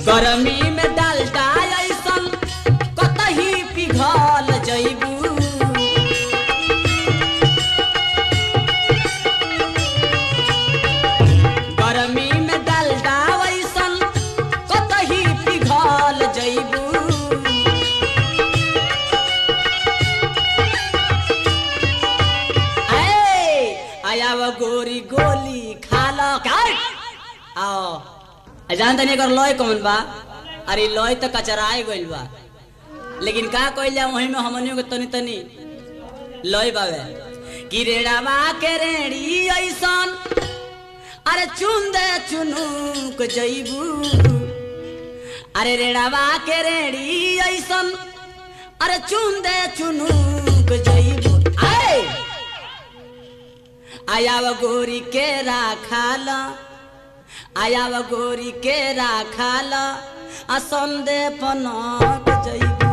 गरमी में डालडा ऐसन कतही पिघल जइबू गरमी में डालडा ऐसन कतही पिघल जइबू आयाव गोरी गोली खाला आओ जान तनी अगर लय कौन बा अरे लय तो कचराए गइल बा लेकिन का कइल जा वही में हमनियों के तनी तनी लय बावे कि रेड़ावा के रेड़ी ऐसन अरे चुन दे चुनुक जइबू अरे रेड़ावा के रेड़ी ऐसन अरे चुन दे चुनुक जइबू आयाव गोरी के राखाला आयाव गोरी के राखाला असंदे पनक जइबू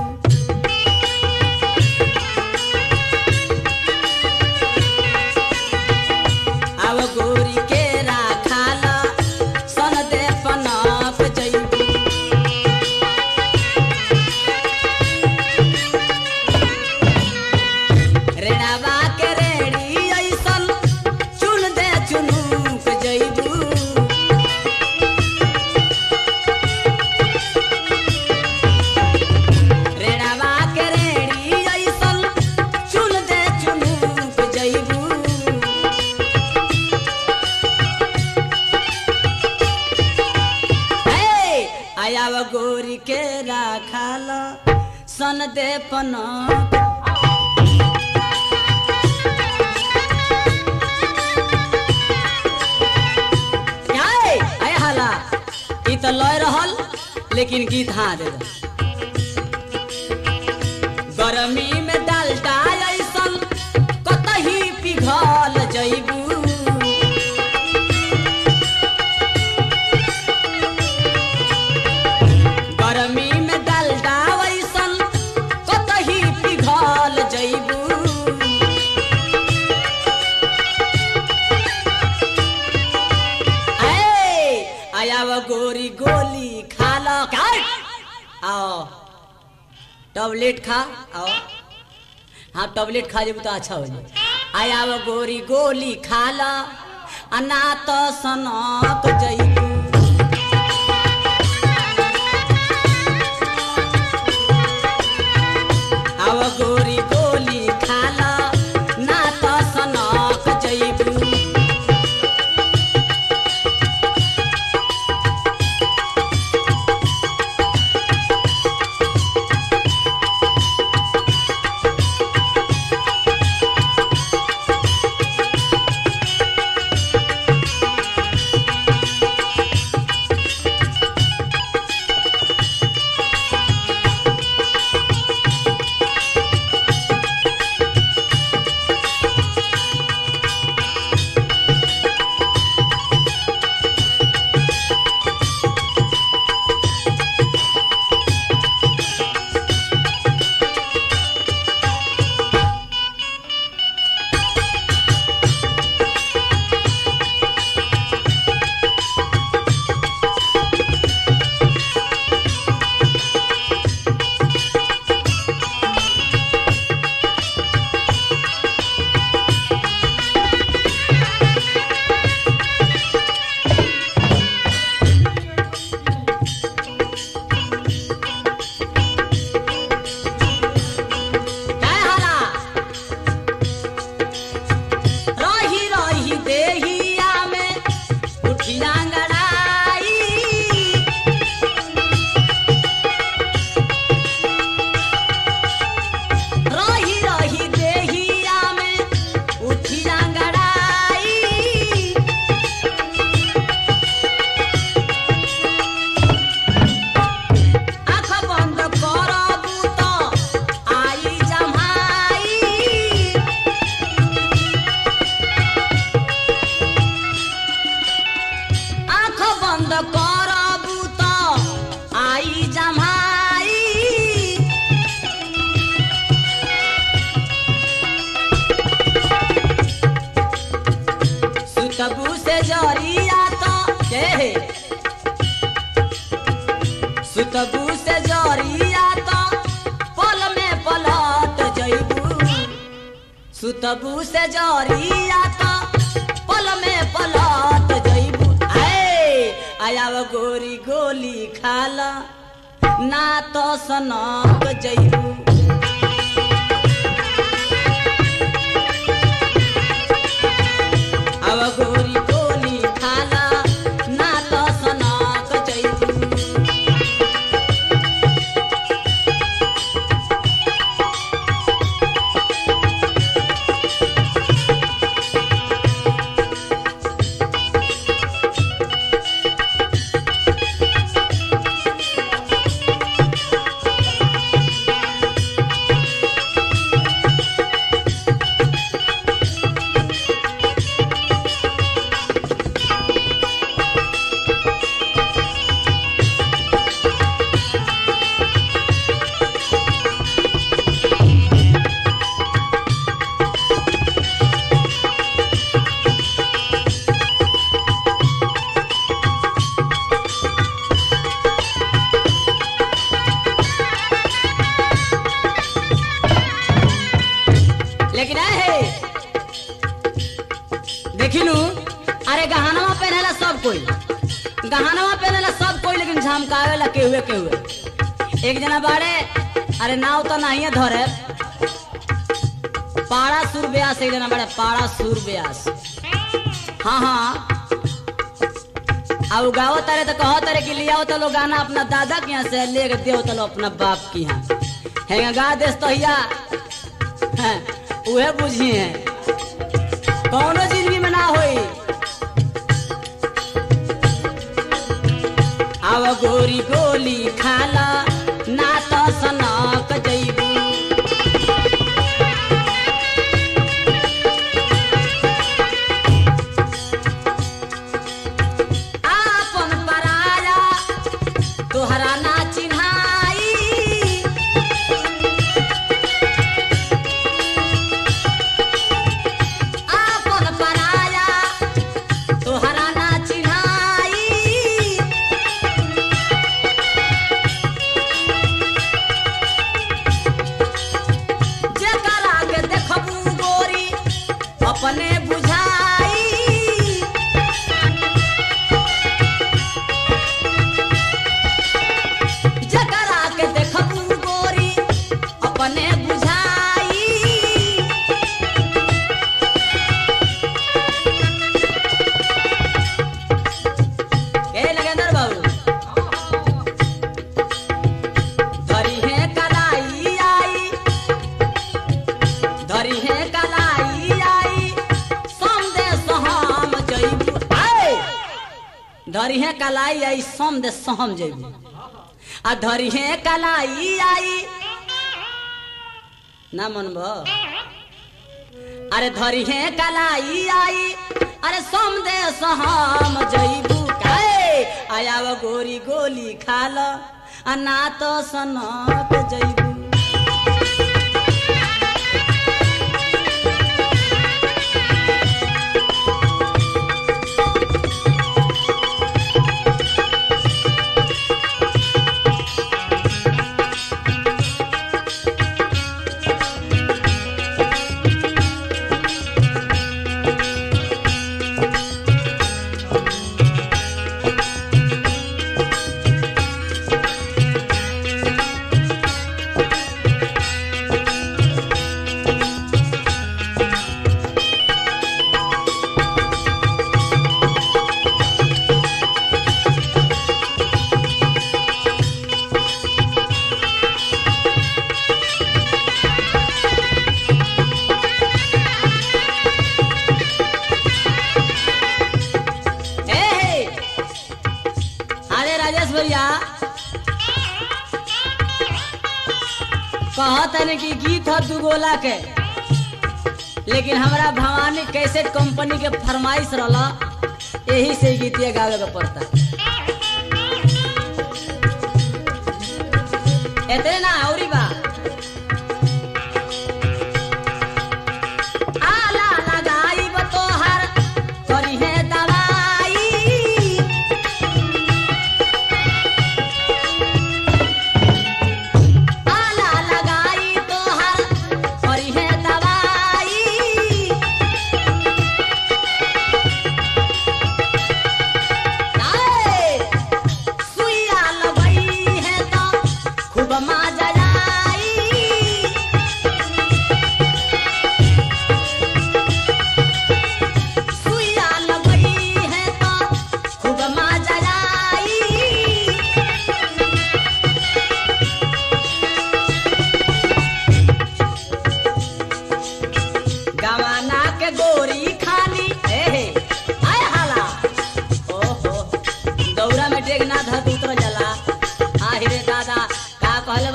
आव गोरी के राखाला संदे पनक जइबू रेड़ावा के रेड़ी ऐसन चुन दे चुनुक जइबू आयाव गोरी के राखाला सन दे पनक हाला ई तो लय रहल लेकिन गीत हाँ दे गरमी में डालडा ऐसन कतही पिघल जइबू गरमी में डालडा ऐसन कतही पिघल जइबू आयाव गोरी गोली खाला आओ टैबलेट खा आओ हाँ टैबलेट खा जेबू तो अच्छा हो जाए आयाव गोरी गोली खाला अना तो सनक जइबू आव गोरी गोली खाला ना तो सनक जइबू सुतबू से जरिया तो पल में पलट जइबू सुतबू से जरिया तो पल में पलट जइबू आयाव गोरी गोली खाला ना तो सनक जइबू आव गोरी गोली खाला ना तो सनक जइबू लेकिन देखिलू अरे गहनवा पहनेला सब कोई लेकिन झमकावेला केहुए एक जना बाड़े अरे नाव तो नहीं है धरे पाड़ा सुर ब्यास एक जना बाड़े पाड़ा सुर ब्यास हाँ अब गाओ तारे तो कहो तारे कि लिया तो लो गाना अपना दादा के यहाँ से ले दे तो लो अपना बाप की यहाँ है गा देश तो उहे बुझी है कौनो जिंदगी में ना होई आव गोरी गोली खाला ना तो सनक जइबू आपन पराया तोहरा ना चिन्हाई अपने बुझाई जकरा के देखबू गोरी अपने बुझाई ए नगेंद्र बाबू धरी है कलाई आई धरी है कलाई धरी है कलाई आई सम दे सहम जेबू आ धरी है कलाई आई ना मनब अरे धरी है कलाई आई अरे सम दे सहम जेबू आया वो गोरी गोली खाल आ ना तो सनक जेबू कहत है कि गीत है दुगोला के लेकिन हमारा भवानी कैसेट कंपनी के फरमाइश रहा यही से गीतिया गावे का पड़ता इतने ना औरी बा आला लगाई बतोहर करी है दवाई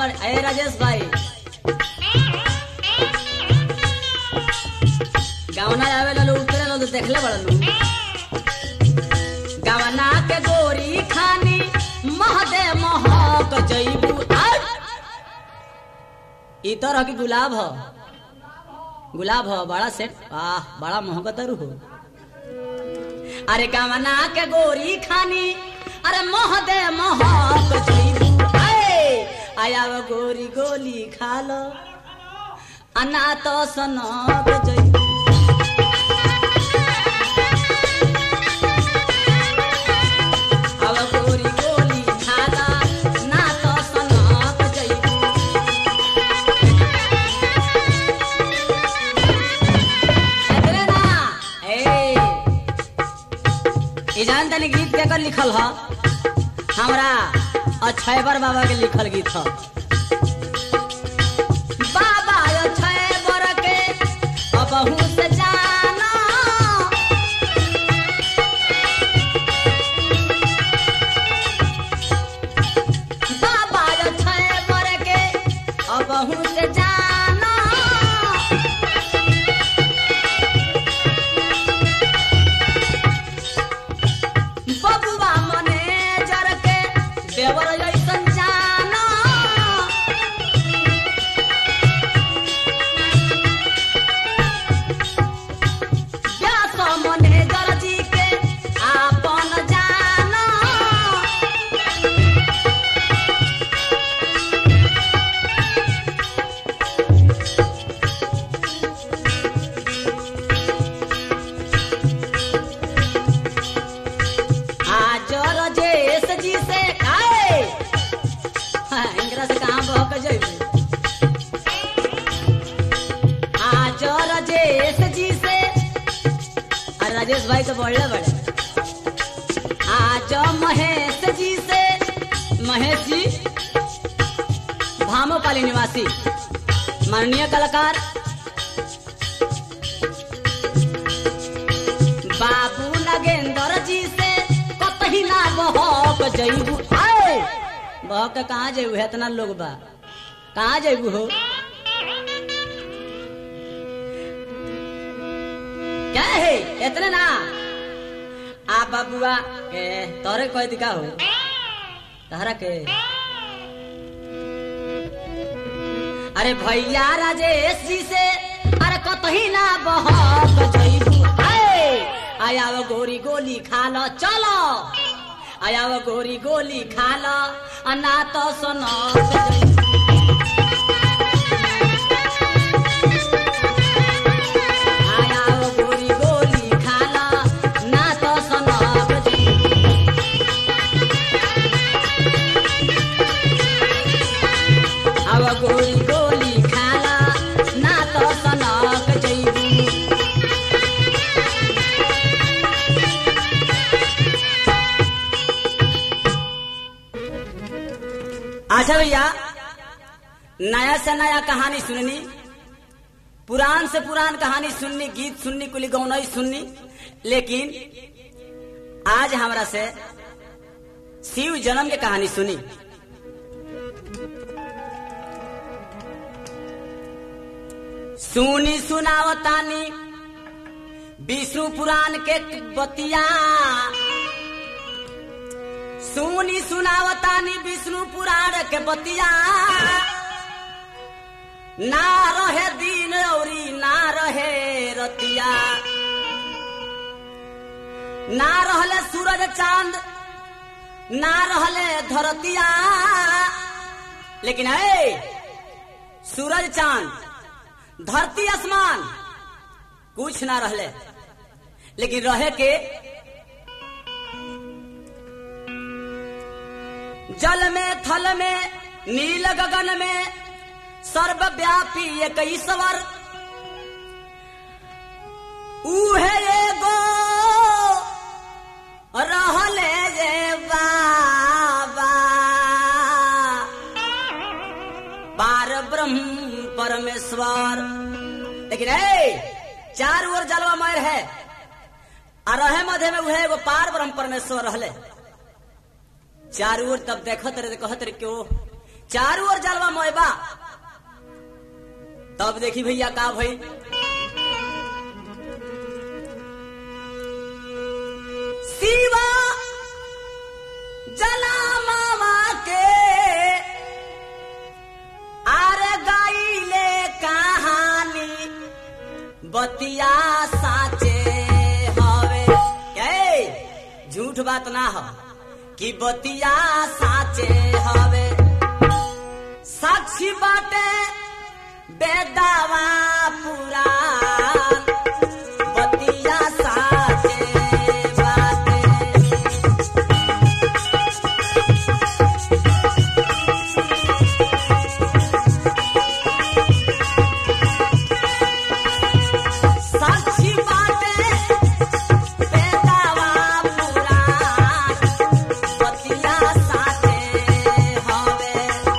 बड़ ए राजेश भाई गावना आवे लो उतरे लो तो देखले बड़लू गावना के गोरी खानी महदे महक जईबू ई तरह की गुलाब हो बड़ा सेट वाह बड़ा महकत हो। अरे गावना के गोरी खानी अरे महदे महक जईबू आया वो गोरी गोली खा लो अना तो सनक जईबू जान तनी गीत के कर लिखल ह हमरा अक्षयबर बाबा के लिखल गीत ह बाबा अक्षयबर के अबहू से जाना बाबा अक्षयबर के अबहू से जाना बबुआ मैनेजर के देवर जैसन जाना व्यास मैनेजर जी के आपन जाना जी से आए इंगरा से कहाँ बहक जाइबू आज राजेश जी से अरे राजेश भाई तो बड़े आज महेश जी से महेश जी भामोपाली निवासी माननीय कलाकार बाबू नगेंद्र जी से कतही ना बहक जईबू बहक कहाँ जईबू है इतना लोग बा कहाँ जईबू हो क्या है इतने ना आ बाबुआ के तोरे कोई दिखा हो तहरा के अरे भैया राजेश जी से अरे कतही ना बहक जईबू आया वो गोरी गोली खा लो चलो आया वो गोरी गोली खा लो अना तो सुनो आया वो गोरी गोली खा लो ना तो सुनो आवा गोरी गोली खा लो ना तो सुनो अच्छा भैया नया से नया कहानी सुननी पुरान से पुरान कहानी सुननी गीत सुननी कुली गौनई सुननी लेकिन आज हमरा से शिव जन्म की कहानी सुनी सुनी सुनावतानी विष्णु पुराण के बतिया सुनी सुनावतानी विष्णु पुराण के बतिया ना रहे दिन औरी ना रहे रतिया ना रहले सूरज चांद ना रहले धरतिया लेकिन है सूरज चांद धरती आसमान कुछ ना रहले लेकिन रहे के जल में थल में नील गगन में सर्वव्यापी एक ईश्वर उहे एगो रहले जे बाबा पार ब्रह्म परमेश्वर लेकिन चार ओर जलवा मार है और रहे मध्य में उहे एगो पार ब्रह्म परमेश्वर रहले चारू ओर तब देखत रहे कहत रहे क्यों चारों ओर जलवा मोयबा। तब देखी भैया का भाई शिवा जला मामा के आरे गाइले कहानी बतिया साचे हवे के झूठ बात ना हो कि बतिया साचे हवे साक्षी बाटे बेदावा पूरा बतिया साचे बाटे। साक्षी बाटे बेदावा पूरा बतिया साचे हवे।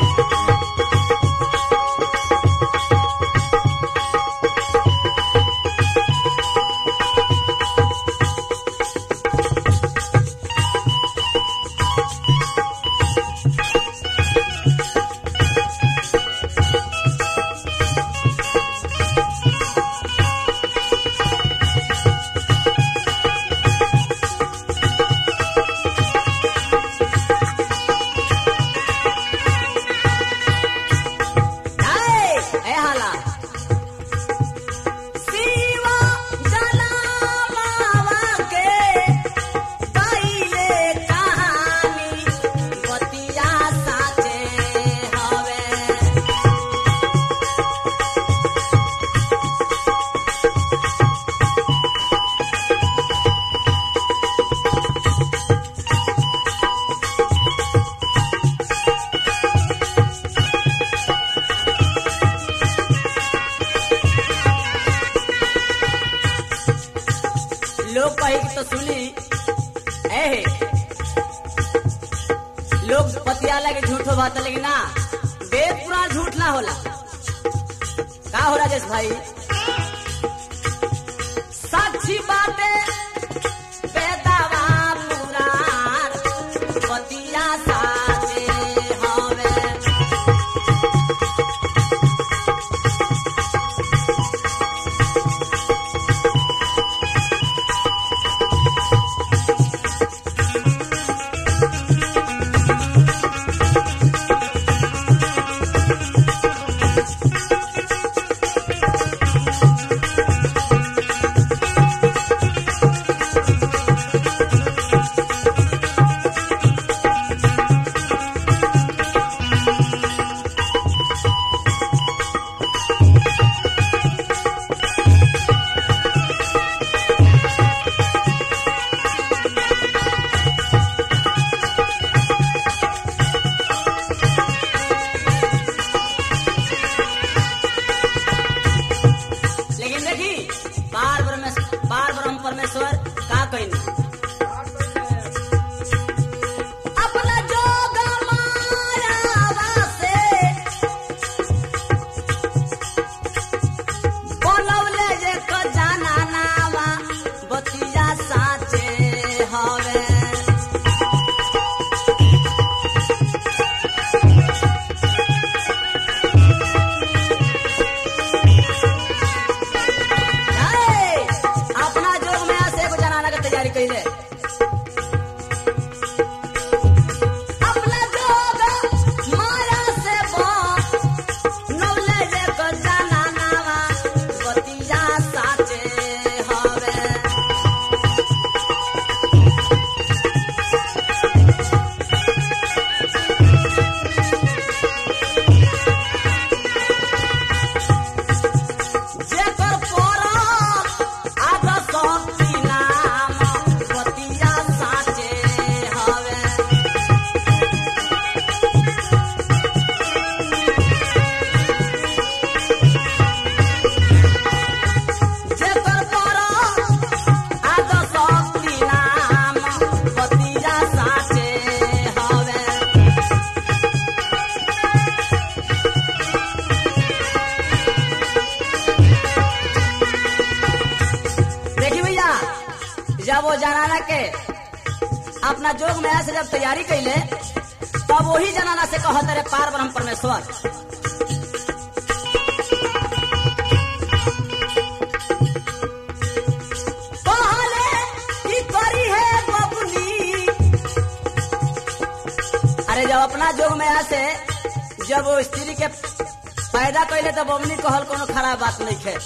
लोग कही तो सुनी लोग पतियाला के झूठ बात लेकिन ना वेद पुराण झूठ ना होला। का हो राजेश भाई साक्षी बाटे बेदावा पुराण बतिया साचे हवे। बार ब्रह्म परमेश्वर का कहीं अपना जोग मायावा से बोलवले जे को जाना नावा बतिया साचे हवे। तैयारी कैले अपना जोग माया से नौले जे को जाना नावा बतिया साचे हवे। जेकर पोरा आधा शक्ति नाम बतिया साचे हवे। जेकर पोरा आधा शक्ति नाम बतिया साचे हवे। देखी भैया जब वो जनाना के अपना जोग माया से जब तैयारी कैले तो तब वही जनाना से कहत रे पार ब्रह्म परमेश्वर कहले की करी है बबुनी। अरे जब अपना जोग में से जब वो स्त्री के पैदा कैले तो बबुनी कहल कोनो खराब बात नहीं है।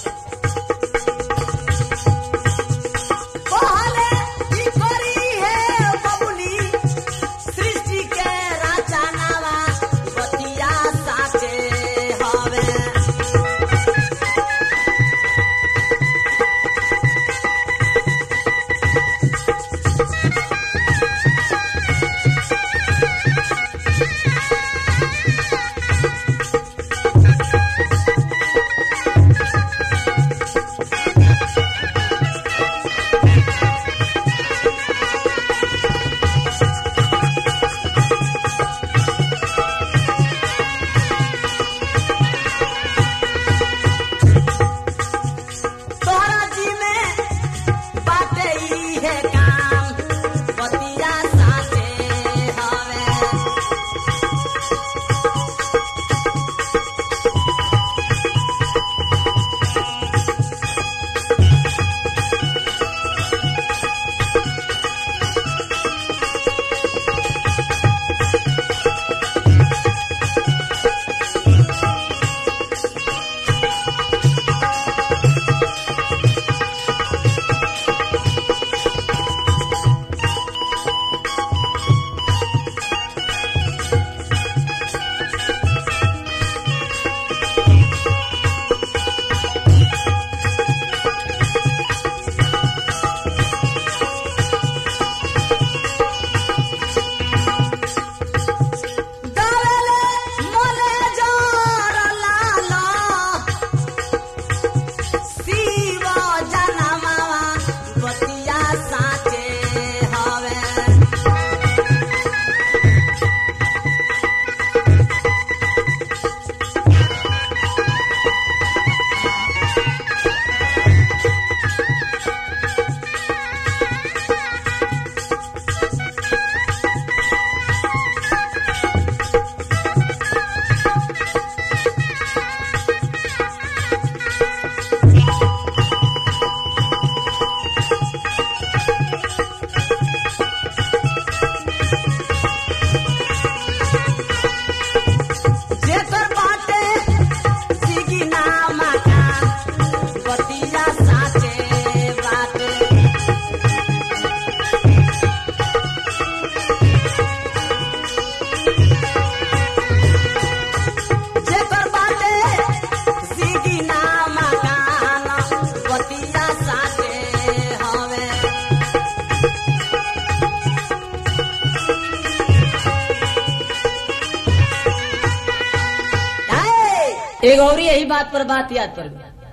एक और यही बात पर बात याद पर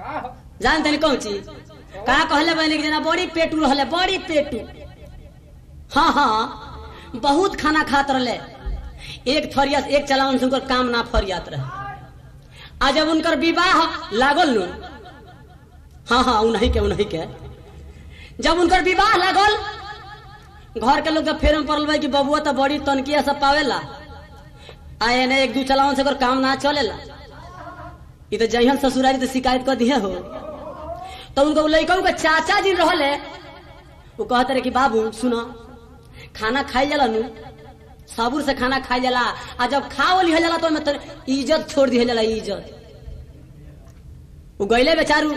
जानते नहीं कौन चीज कहा कहले बहनी के जना बड़ी पेटू रहले बड़ी पेटू। हाँ हाँ बहुत खाना खात रहले एक थरिया एक चलावन से उनकर काम ना फरियात रहे। आज जब उनकर विवाह लागल नु हाँ हाँ उन्हीं के जब उनकर विवाह लागल घर के लोग के फेरम पड़ल भाई कि बबुआ तो बड़ी तनकिया सब पावेला आए ने एक दू चलावन से काम ना चलेला ये तो जहन ससुरारी तो शिकायत कर दिए हो। तो उनको लड़का के चाचा जी रहले वो कहते रहे कि बाबू सुनो खाना खाई जाला नु साबुर से खाना खाई जाला आ जब खाओ लिया जाला तो मतलब इज्जत छोड़ दिया जाला इज्जत। वो गईले बेचारू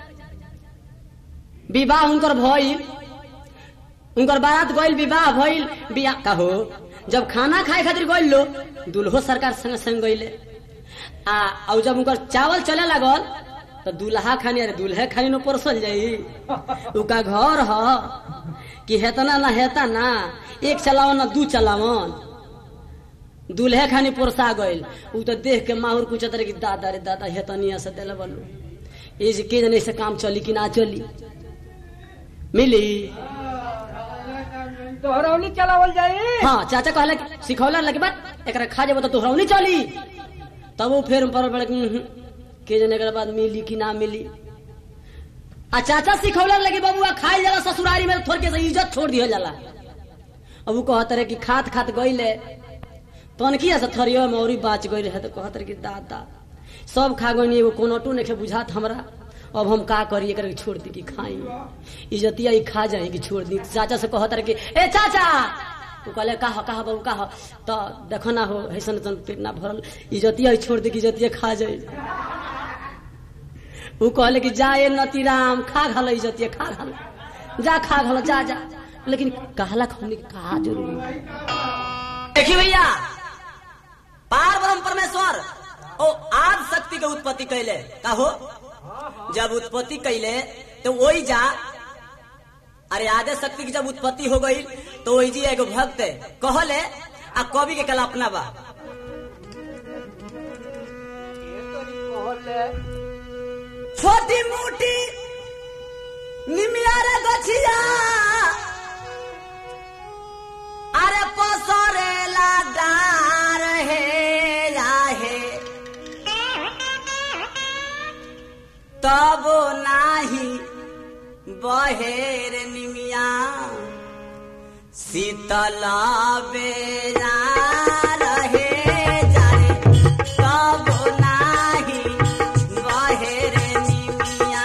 विवाह उनकर भइल उनकर बारात गइल विवाह भइल बिया कहो जब खाना खाए खातिर गइल लो दुल्हो सरकार संग संग गइले आ जब उनकर चावल चले लागल तो दूल्हा खानी अरे दूल्हे खानी न परसल जाई उका घर ह कि हेतना ना हेता ना एक चलावन ना दू चलावन दूल्हे खानी परसा गइल उ तो देख के माहौर पूछत रहे कि दादा रे दादा हेतनिया से देले बलू ए जे के जने से काम चली कि ना चली मिली तोहरौनी चलावल जाई। हाँ चाचा कहले सिखौला लगे बात एकरा खा जेबो तो तोहरौनी चली तब वो फिर पर के जने के बाद मिली कि ना मिली आ चाचा सिखौला लगे बबुआ खाई जाला ससुरारी में थोड़ के से इज्जत छोड़ दिया जाला। अब वो कहत रहे कि खात खात गईले तनखिया से थरिया मौरी बाच गई रहे तो कहत रहे कि दादा सब खा गई एगो कोनोटू नहीं बुझात हमरा, अब हम का करी एक छोड़ दी कि खाई इज्जतिया खा जाए कि छोड़ दी। चाचा से कहत रहे कि ए चाचा, वो कहले कहा बाबू कहा, तो देखो ना हो ऐसा पेट ना भरल, इज्जतिया छोड़ दी कि इज्जतिया खा जाए। वो कहले कि जा ए नतीराम खा घल इज्जतिया खा घल, जा खा घल जा जा, लेकिन कहला खाने कहा जरूरी। देखिए भैया, पार ब्रह्म परमेश्वर ओ आद शक्ति के उत्पत्ति कैले का हो, जब उत्पत्ति कैले तो वही जा, अरे आदे शक्ति की जब उत्पत्ति हो गई तो वही जी एगो भक्त कहले आ कवि के कल्पना बा, छोटी मोटी निमिया रे गछिया अरे पसरेला डार हे जाहे तब नाही बहेर निमिया शीतल बेरा रहे जारे तब नाही बहेर निमिया।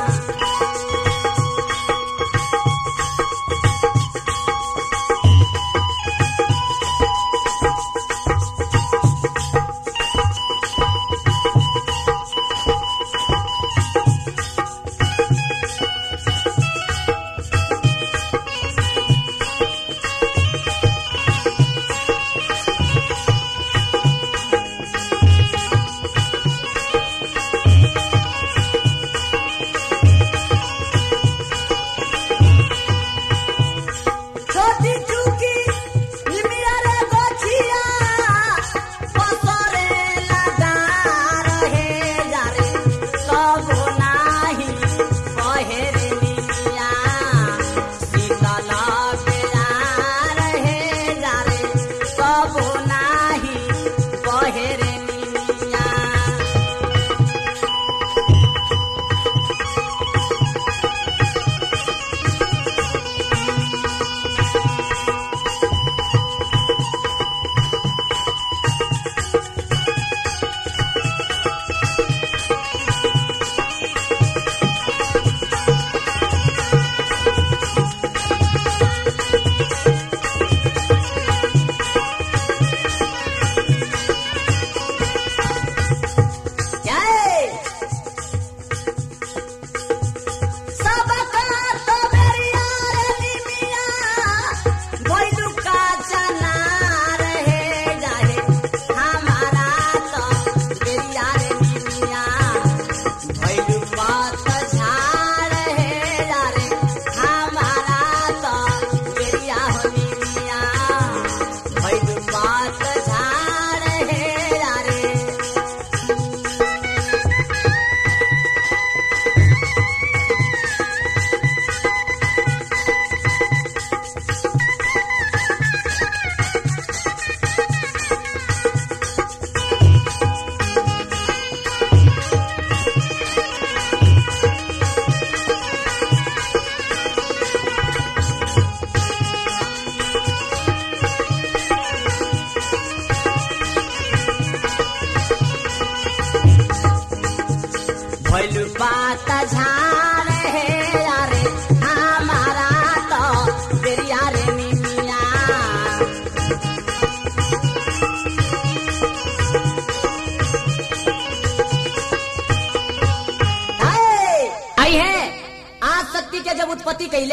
उत्पत्ति कैले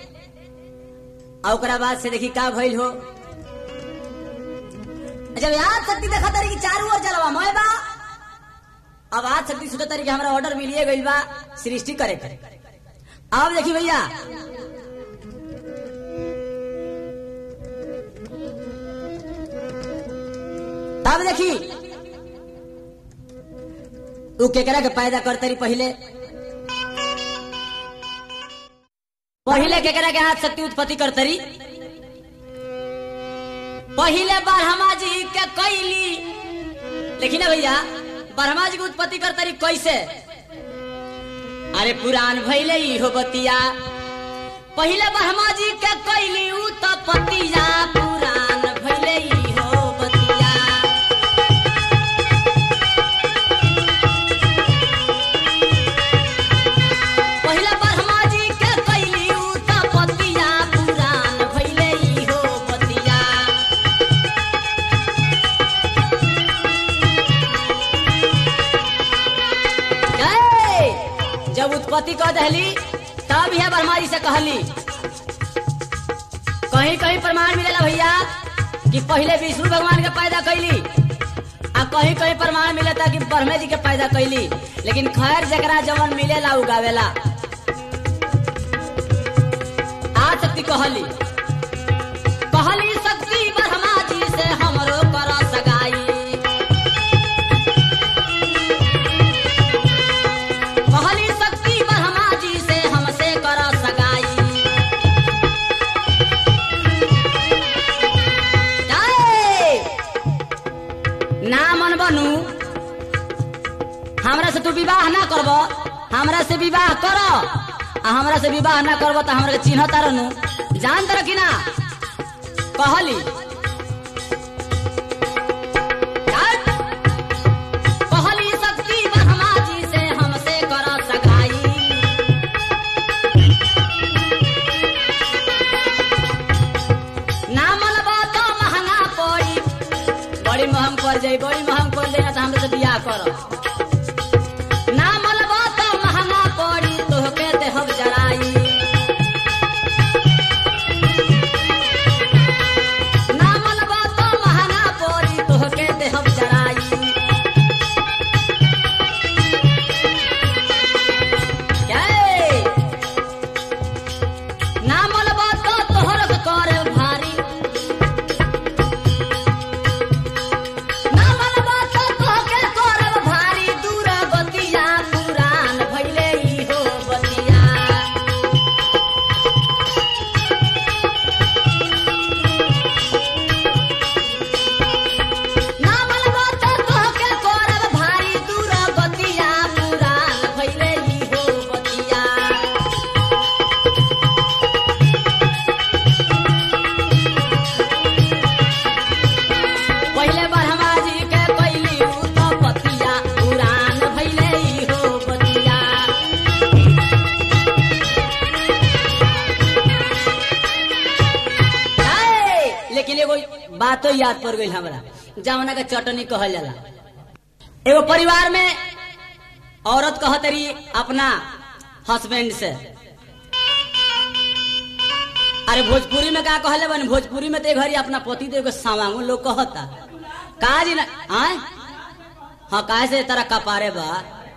और बाद से देखी का भइल हो। जब याद शक्ति देखा तारी की चारों ओर जलवा मोय बा, अब आज शक्ति सोचा तारी की हमारा ऑर्डर मिलिए गइल बा सृष्टि करे करे। अब देखी भैया तब देखी तू केकरा के पैदा करतरी पहिले केकरा के हाथ शक्ति उत्पत्ति करतरी पहिले ब्रह्मा जी के कैली। लेकिन भैया ब्रह्मा जी की उत्पत्ति करतरी कैसे? अरे पुराण भइले इहो बतिया पहिले ब्रह्मा जी के कैली उत्पत्तिया पुराण भइले इहो बतिया। पति कह दहली तब यह ब्रह्मा जी से कहली। कहीं कहीं प्रमाण मिलेला भैया कि पहले विष्णु भगवान के पैदा कैली, आ कहीं कहीं प्रमाण मिलता कि ब्रह्मा जी के पैदा कैली। लेकिन खैर जकरा जवन मिलेला उगावेला। आ शक्ति कहली शक्ति ब्रह्मा जी से हमरो कर सगाई। कहली शक्ति ब्रह्मा जी से हमसे कर सगाई। ना मन बनू हमरा से तू विवाह ना करब, हमरा से विवाह कर, हमरा से विवाह ना करब तो हमरा के चिन्ह तारनु जान तर कि ना। कहली शक्ति ब्रह्मा जी से हमसे कर सगाई। ना मनबा तो महंगा पड़ी, बड़ी महंग पड़ जाई, बड़ी महंग पड़ जाई ना तो हमसे बियाह कर। ना मनबा तो महंगा पड़ी तोहके देहब जराई। ना मनबा तो महंगा पड़ी तोहके देहब जराई। ना मनबा तो तोहर के करे भारी। ना मनबा तो तोहके करे भारी। दूर बतिया पुरान भइले ई हो बतिया। ना मनबा तो तोहके करे भारी। दूर बतिया पुरान भइले ई हो बतिया। पहिले ब्रह्मा जी के कैली उ तो पतिया पुरान भइले ई हो बतिया। लेकिन एगो बातो याद पड़ गई हमरा, जवना के चटनी कहल जाला। एगो परिवार में औरत कहत रही अपना हस्बैंड से, अरे भोजपुरी में का कहले बन, भोजपुरी में तो घरी अपना पति देव के सावांगो लोग कहता का जी ना। हाँ काहे से तरह कपारे बा।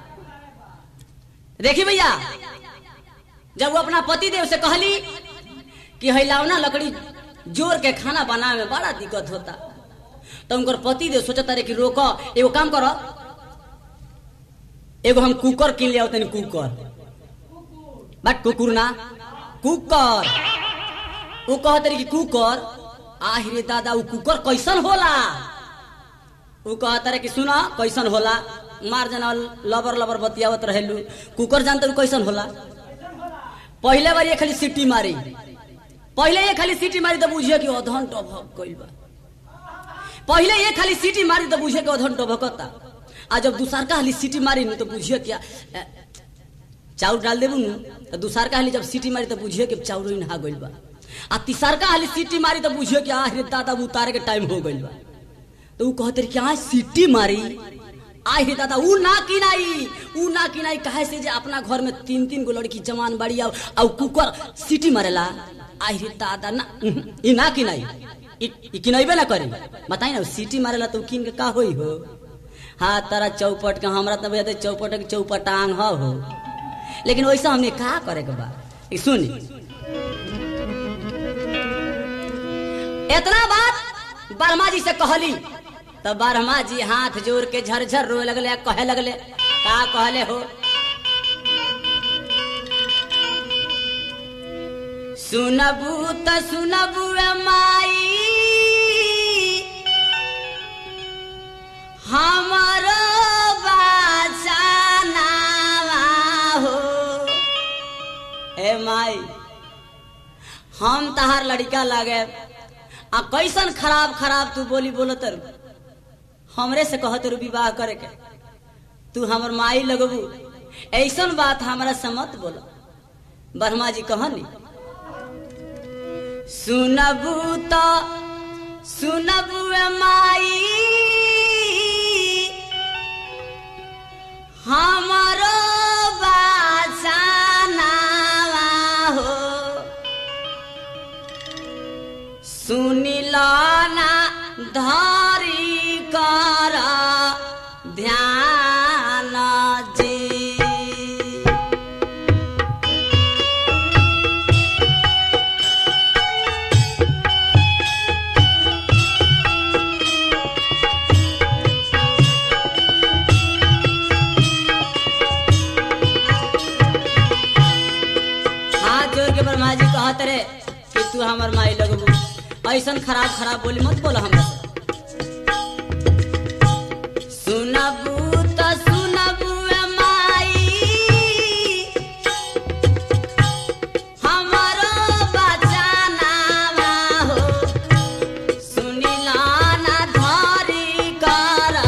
देखी भैया जब वो अपना पति देव से कहली कि हिलावना लकड़ी जोर के खाना बनावे में बड़ा दिक्कत होता, तो उनकर पति देव सोचता रहे कि रोको, एगो काम करो, एगो हम कुकर किन लिया तनी कुकर, बट कुकुर ना कुकर। वो कहते रही कि कुकर, आहिरे दादा वो कुकर कैसन होला। वो कहता रहे कि सुना कैसन होला, मार जना लबर लबर बतियावत रहेलू। कुकर जानते कैसन होला। पहले बार ये खाली सीटी मारी, पहले ये खाली सीटी मारी तो बुझिए कि अधन टभक गइल बा। पहले ये खाली सीटी मारी तो बुझिए कि अधन टभकता। आ जब दूसर का हाली सीटी मारी तो बुझिए क्या चाउर डाल देबू न, तो दूसर का हाली जब सीटी मारी तो बुझिए कि चाउर ही नहा गइल बा। आ तीसर का हाली सीटी मारी तो बुझिए कि आहिरे दादा उतारे के टाइम हो गइल बा। तो वो कहते कि आज सीटी मारी, आहिरे दादा ऊ ना किनाई काहे से जे अपना घर में 3-3 गो लड़की जवान बाड़ी और कुकर सीटी मारेला। आहिरे दादा ना ई ना किनाई, ई किनाइबे ना करी। बताई ना सीटी मारेला तो किन के का होई हो। हाँ तारा चौपट के हमरा तो भैया चौपट के चौपटांग हो, लेकिन वैसा हमने का करे के बा। सुनी इतना बात ब्रह्मा जी से कहली, तब ब्रह्मा जी हाथ जोड़ के झरझर रोए लगले, कहे लगले का कहले हो। सुनबू त सुनबू माई हमारो बाचाना हो। ए माई हम तहार लड़का लागे आ कैसन खराब खराब तू बोली बोलत रू, हमरे से कहत रू विवाह करे के, तू हमर माई लगबू, ऐसन बात हमरा से मत बोल। ब्रह्मा जी कहनी सुनबू तो सुनबू माई हमारो बाचा रे कि तू हमर माई लगबू ऐसन खराब खराब बोली मत बोला हमरा से। सुनबू त सुनबू ए माई हमारो बचाना हो सुनिला ना धरी करा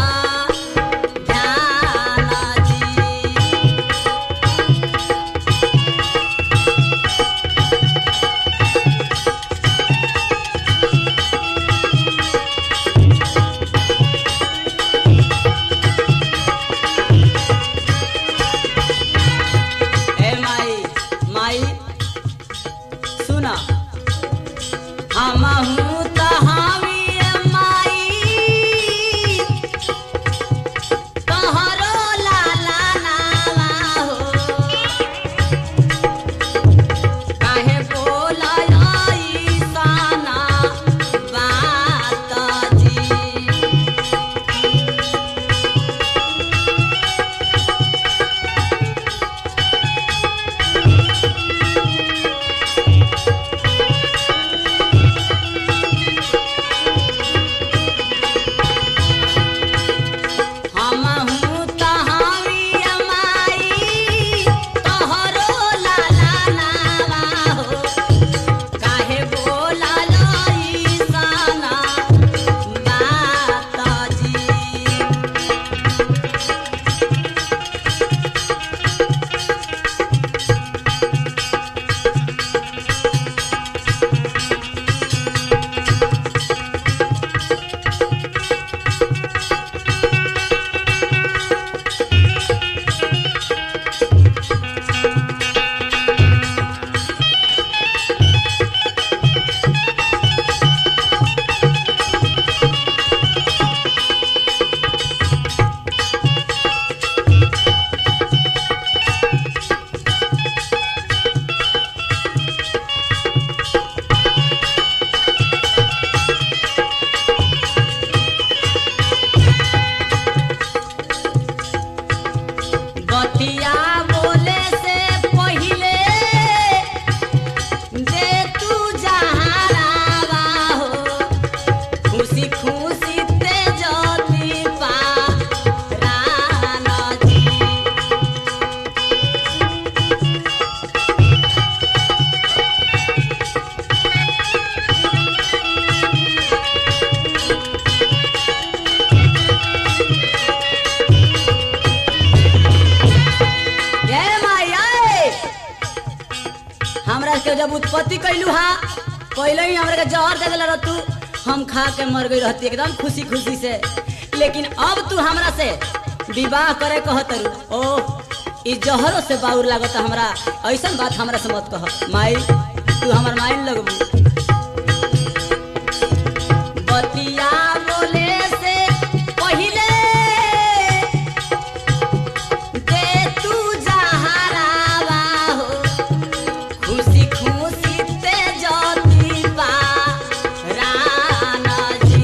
ध्यान जी। ए माई माई सुना हमहू त हावी ए माई तोहरो लाला नावा हो काहे बोला ऐसाना बात जी। हमहू त हावी ए माई तोहरो लाला नावा हो काहे बोला ऐसाना बात जी। बतिया बोले से पहिले दे तू जहारावा हो खुशी खुशी ते जती पा राना जी। ये माई आए हमरा के जब उत्पत्ति कैलू हा पहले ही हमरा के जहर दे देला तू हम खा के मर गई रहती एकदम खुशी खुशी से। लेकिन अब तू हमरा से विवाह करे कहतरू ओ ई जहरों से बाउर लागत हमरा ऐसन बात हमरा से मत कह माई तू हमर माई लगबू। बतिया बोले से पहिले दे तू जहारावा हो खुशी खुशी ते जती पा राना जी।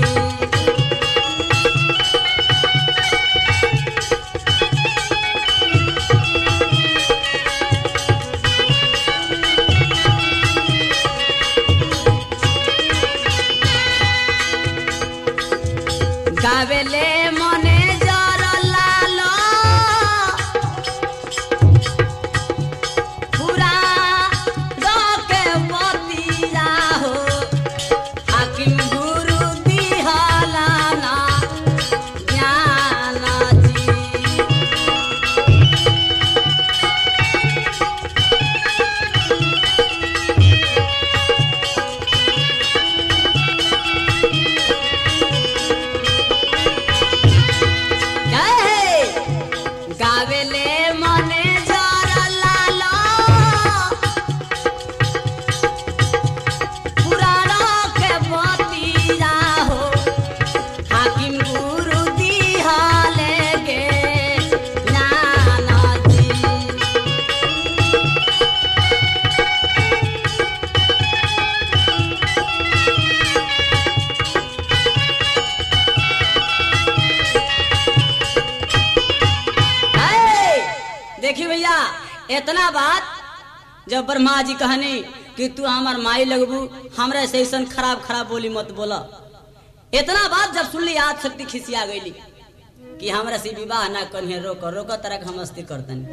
गावेले मने जर लालो पूरा के बतिया हो हाकिम गुरु दिहला ना ज्ञान जी। गावेले मने जर लालो पुराणों के बतिया हो हाकिम गुरु दिहले गे ज्ञान जी। देखिए भैया इतना बात जब ब्रह्मा जी कहने कि कि तू हमार माई लगबू, हमरा से ऐसा खराब खराब बोली मत बोला। इतना बात जब सुनली याद शक्ति खिसिया गईली कि हमरा से विवाह ना करिए, रोको रोको तरह हम मस्ती करतन।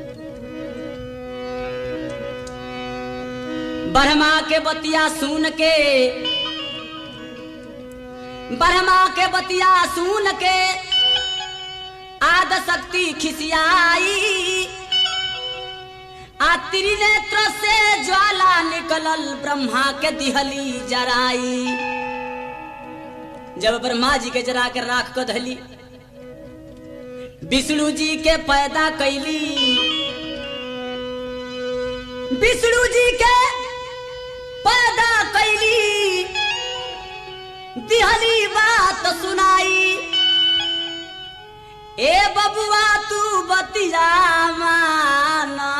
ब्रह्मा के बतिया सुन के, ब्रह्मा के बतिया सुन के आद शक्ति खिसियाई, आ त्रिनेत्र से ज्वाला निकलल ब्रह्मा के दिहली जराई। जब ब्रह्मा जी के जरा के राख को धली, विष्णु जी के पैदा कैली, विष्णु जी के पैदा कैली, दिहली बात सुनाई। ए बबुआ तू बतिया माना,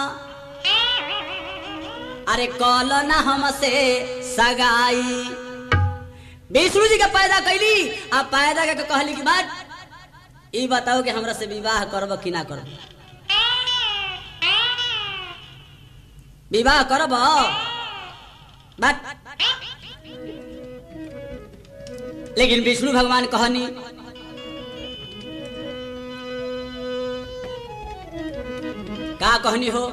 अरे कल ना हमसे सगाई। विष्णु जी के पैदा कैली, आ पैदा के कहली की बात ई बताओ कि हमरा से विवाह करब कि ना करब, विवाह करब बात। लेकिन विष्णु भगवान कहनी का कहनी हो,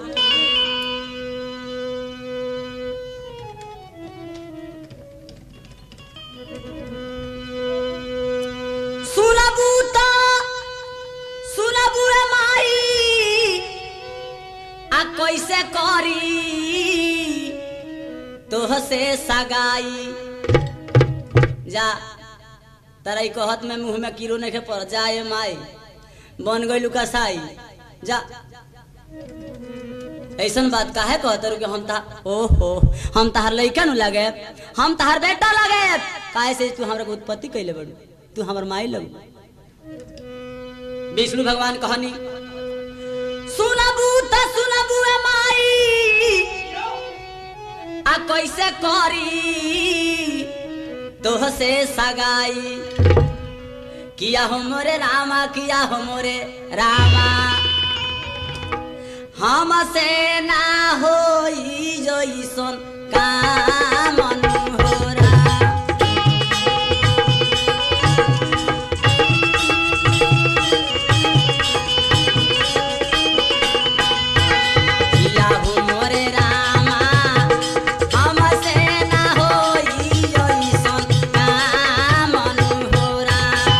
सुनबू तो सुनबू रे माई, आ कैसे करी तोह से सगाई। जा तरई कहत में मुंह में कीड़ो नहीं पड़ जाए माई, बन गई कसाई। जा ऐसन बात काहे कहत कि हम ओहो हम तहार लइका नु लगे, हम तहार बेटा लगे, काहे से तू हमरा के उत्पत्ति कैले बड़ू, तू हमर माई लगू। विष्णु भगवान कहनी सुनबू त सुनबू ए माई, आ कैसे करी तोह से सगाई। किया हो मोरे रामा, किया हो मोरे रामा, हमसे ना होई जइसन काम मनोहरा। किया हो मोरे रामा, हमसे ना होई जइसन काम मनोहरा।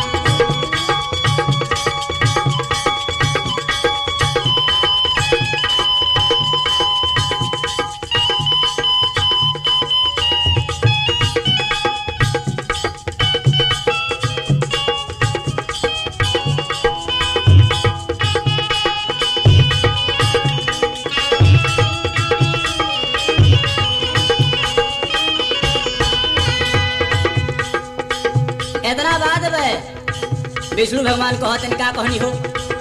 इतना बात है विष्णु भगवान कहते का कहनी हो,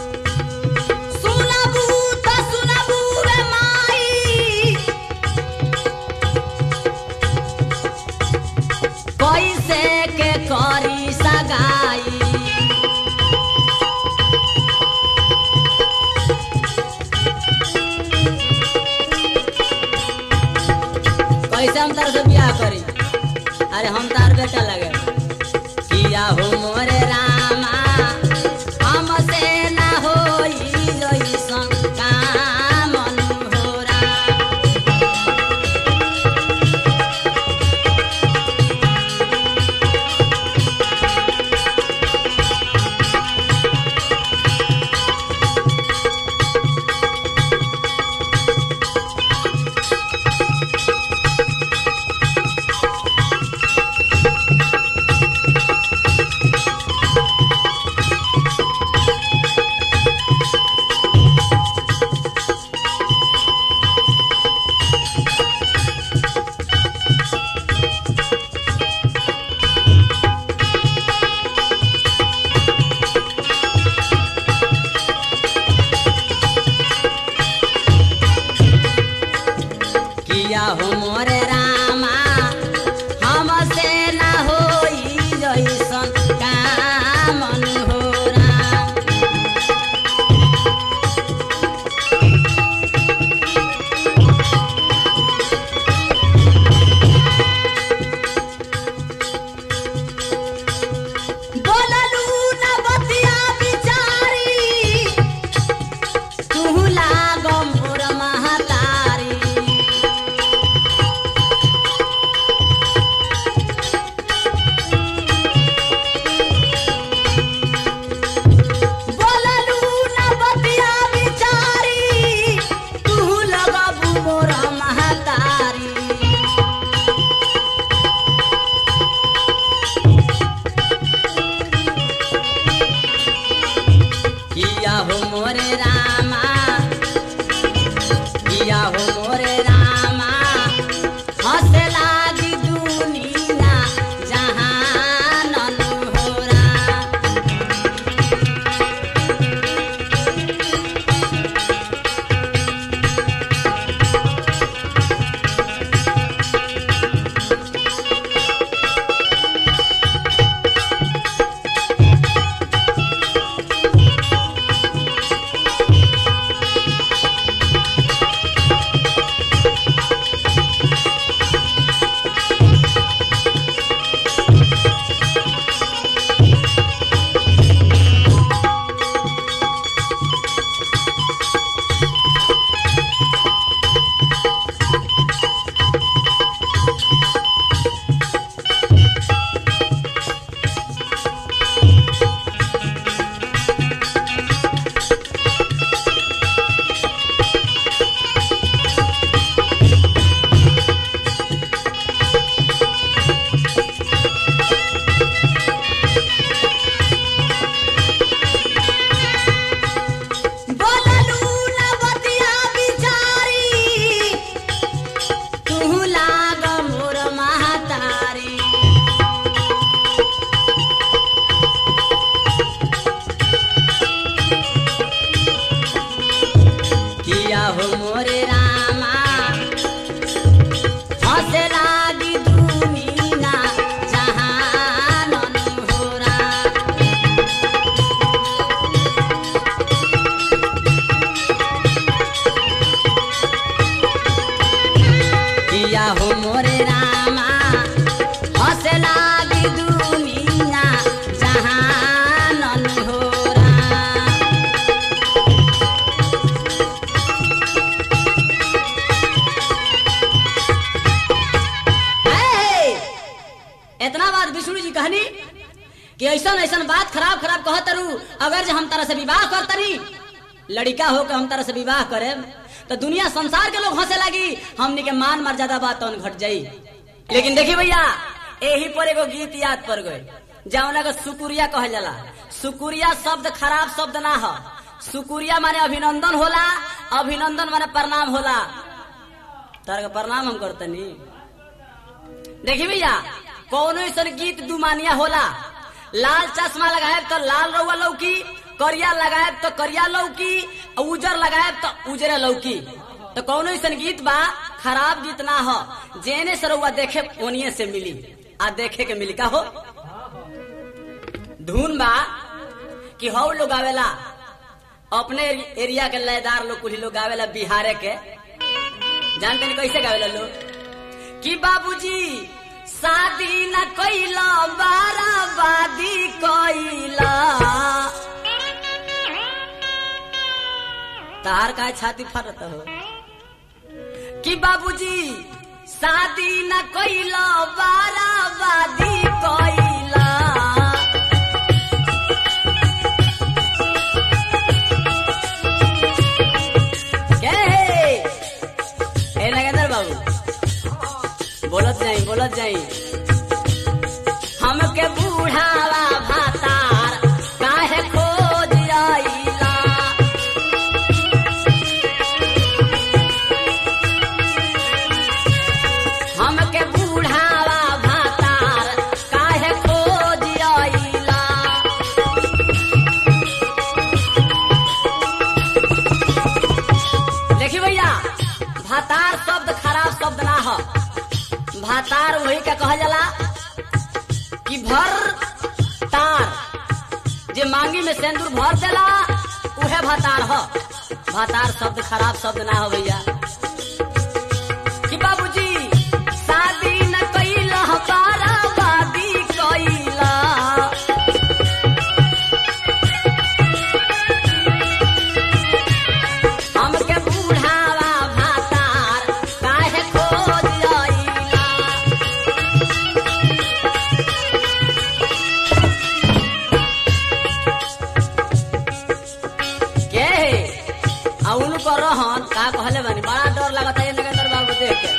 सुनबू त सुनबू रे माई, कैसे के करी सगाई। कैसे हम तार से ब्याह करी, अरे हम तार बेटा लगे। किया हो मोरे रामा, हमसे ना होई जइसन काम मनोहरा। मोरे रामा किया हो मोरे रामा हंसे लागी दुनिया जहान होरा कि ऐसा ऐसा बात खराब खराब कहत रू अगर जो हम तारा से विवाह करतरी लड़का हो के हम तारा से विवाह करे तो दुनिया संसार के लोग हंसे लगी हमनी के मान मर्यादा बात घट जाई। लेकिन देखी भैया यही पर एगो गीत याद पड़ गए जौना का सुकुरिया कहल जाला। सुकुरिया शब्द खराब शब्द ना हो। सुकुरिया माने अभिनंदन होला, अभिनंदन माने प्रणाम होला। तारा का प्रणाम हम करतनी। देखी भैया कौनो ऐसा गीत दुमानिया होला। लाल चश्मा लगाए तो लाल रउआ लौकी, करिया लगाए तो करिया लौकी, उजर लगाए तो उजरे लौकी। तो कौनो ऐसा गीत बा खराब गीत ना हो। जेने से रउआ देखे ओनिए से मिली आ देखे के मिली का हो। धुन बा कि हौ लोग आवेला अपने एरिया के लयदार लोग कुछ लोग आवेला बिहारे के। जानते नहीं कैसे गावेला लोग कि बाबूजी शादी न कैला बाराबादी कैला। तार का छाती फटत हो कि बाबूजी शादी न कैला बाराबादी कैला। ए नगेंद्र बाबू बोलत जाई हमके बूढ़ावा भातार काहे खोज आइला। हमके बूढ़ावा भातार काहे खोज आइला। देखी भैया भातार शब्द खराब शब्द ना हो। भातार वही का कहा जाला कि भर तार जे मांगी में सिंदूर भर देला उहे भातार हो। भातार शब्द खराब शब्द ना हो भैया। कि बाबूजी शादी न कैला बाराबादी कैला। हमके बूढ़ावा भातार काहे खोज आइला। उनको रहन का कहले बानी बड़ा डर लगता है नगेंद्र बाबू देख के।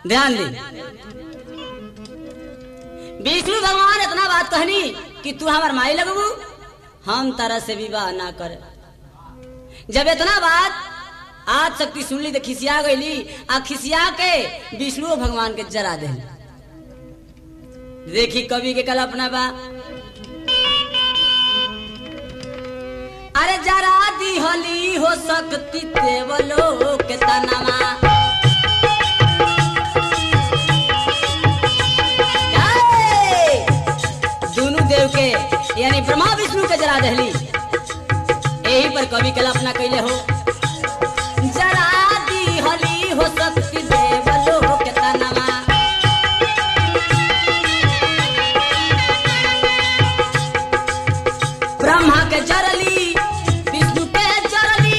ध्यान दी। विष्णु भगवान इतना बात कहनी कि तू हमार माई लगबू, हम तरह से विवाह ना करे। जब इतना बात आज शक्ति सुन ली तो खिसिया गईली, आ खिसिया के विष्णु भगवान के जरा दे। देखी कवि के कल्पना बा, अरे जरा दी होली हो शक्ति देवलो के तनमा, दोनों देव के यानी ब्रह्मा विष्णु के जरा दहली। यही पर कवि कल्पना कैले हो, जरा दी होली हो शक्ति देवलो के तनमा, ब्रह्मा के जरली विष्णु के जरली,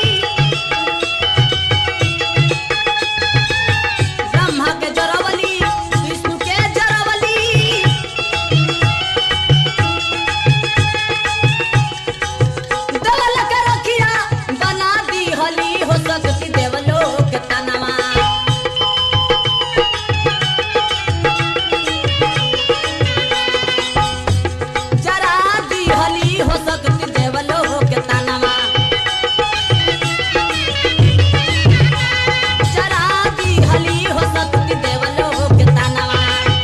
ब्रह्मा के जरवली विष्णु के जरवली, दवल के रखिया बना दी होली हो शक्ति देवलो के तनमा, जरा दी होली हो शक्ति देवलो के तनमा, जरा दी होली हो शक्ति देवलो के तनमा।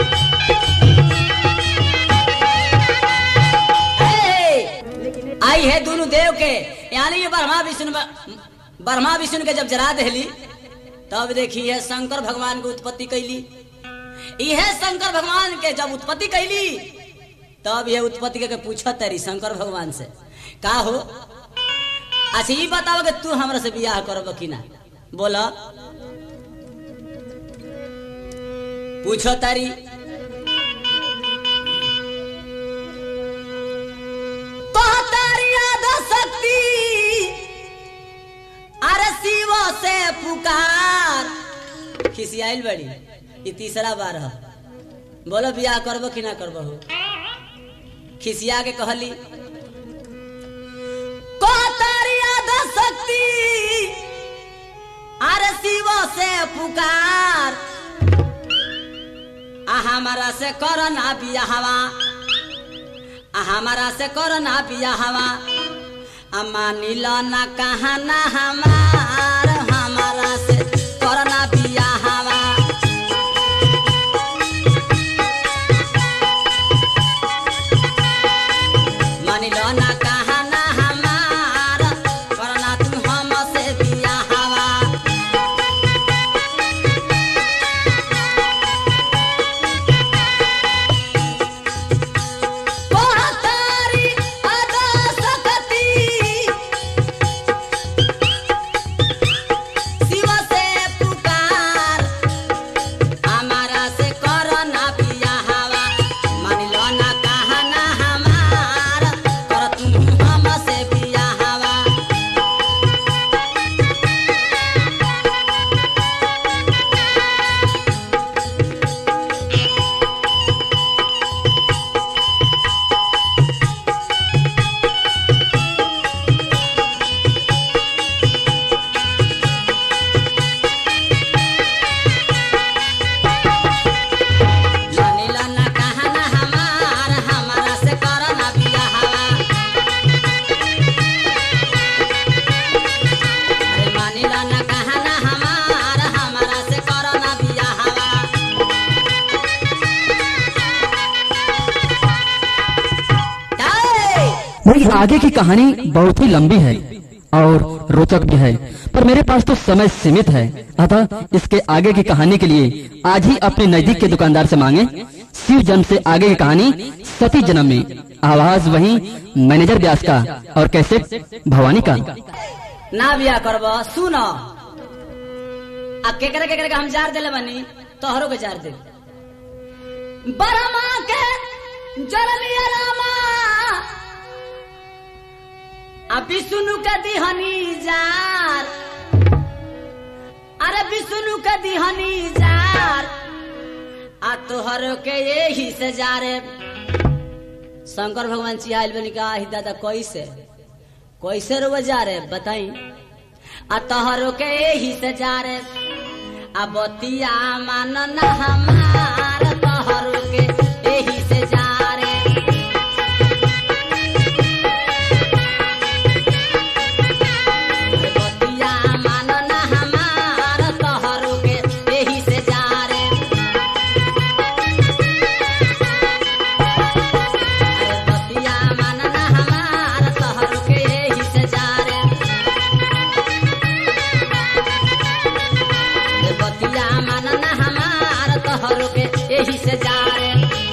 आई है दोनों देव के यानी ब्रह्मा विष्णु के जब जरा दहली, तब देखी है शंकर भगवान की उत्पत्ति कैली। यह शंकर भगवान के जब उत्पत्ति कैली, तब ये उत्पत्ति के पूछत तरी शंकर भगवान से, का हो अच्छा ये बताओ कि तू हमरा से बियाह करब कि ना, बोला। पूछो तारी, तो तारी आधा शक्ति अरे शिव से पुकार, खिसियाइल बड़ी, ये तीसरा बार है। बोलो बियाह करब कि ना करब हो। खिसिया के कहली, को तारी आधा शक्ति अरे शिव से पुकार, हमारा से करना बियाहवा, हमारा से करना बियाहवा, मानिल ना कहना हमार, हमारा से करना बियाहवा, मानिल ना कहना हमार, करना तू हमसे बियाहवा। भाई आगे की कहानी बहुत ही लंबी है और रोचक भी है, पर मेरे पास तो समय सीमित है, अतः इसके आगे की कहानी के लिए आज ही अपने नजदीक के दुकानदार से मांगे। शिव जन्म से आगे की कहानी सती जन्म में, आवाज वही मैनेजर व्यास का और कैसे भवानी का। ना बिया करब सुन, केकरे केकरे का हम जार दिले बनी, तोहरो के जार दे। बरमा के जरलिया रामा विष्णु के दिहनी जार, अरे विष्णु के दिहनी जार, आ तोहरो के यही से जारे। शंकर भगवान चिहाइल बनी का ही दादा कैसे कैसे रो जा रे बताई, आ तोहरो के यही से जारे। आ बतिया मानना हमार तोहर के एही से जा रे बतिया मानना हमार तोहर के एही से जा रे बतिया मानना हमार तोहर के एही से जा रे बतिया मानना हमार तोहर के एही से जा रे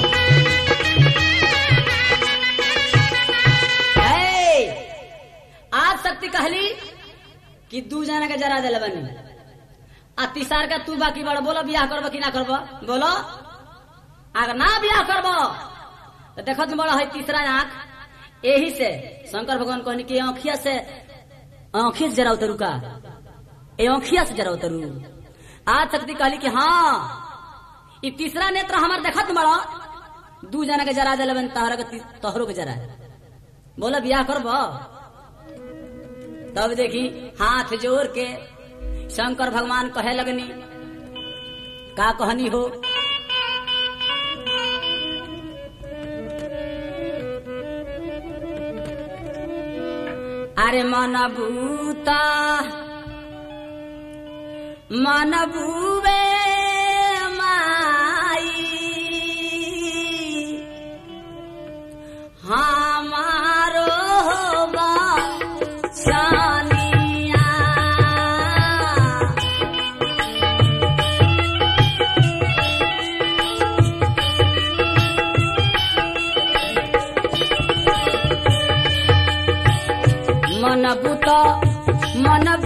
आज शक्ति कहली कि दू जना के जरा दिल बनी आ तीसर का तू बाकी बड़ बोलो बियाह करब कि ना करब बोलो अगर ना बियाह करब तो देखत बड़ा है तीसरा आंख यही से शंकर भगवान कहनी कि आँखिया से जरा उतरू का आँखिया से जरा उतरू आज शक्ति कहली कि हाँ ये तीसरा नेत्र हमार देखत बड़ा दू जना के जरा दिल बनी तोहरो के जरा बोलो बियाह करब तब देखी हाथ जोड़ के शंकर भगवान कहे लगनी का कहनी हो अरे मन बूबे माई हमारो होगा सानिया मन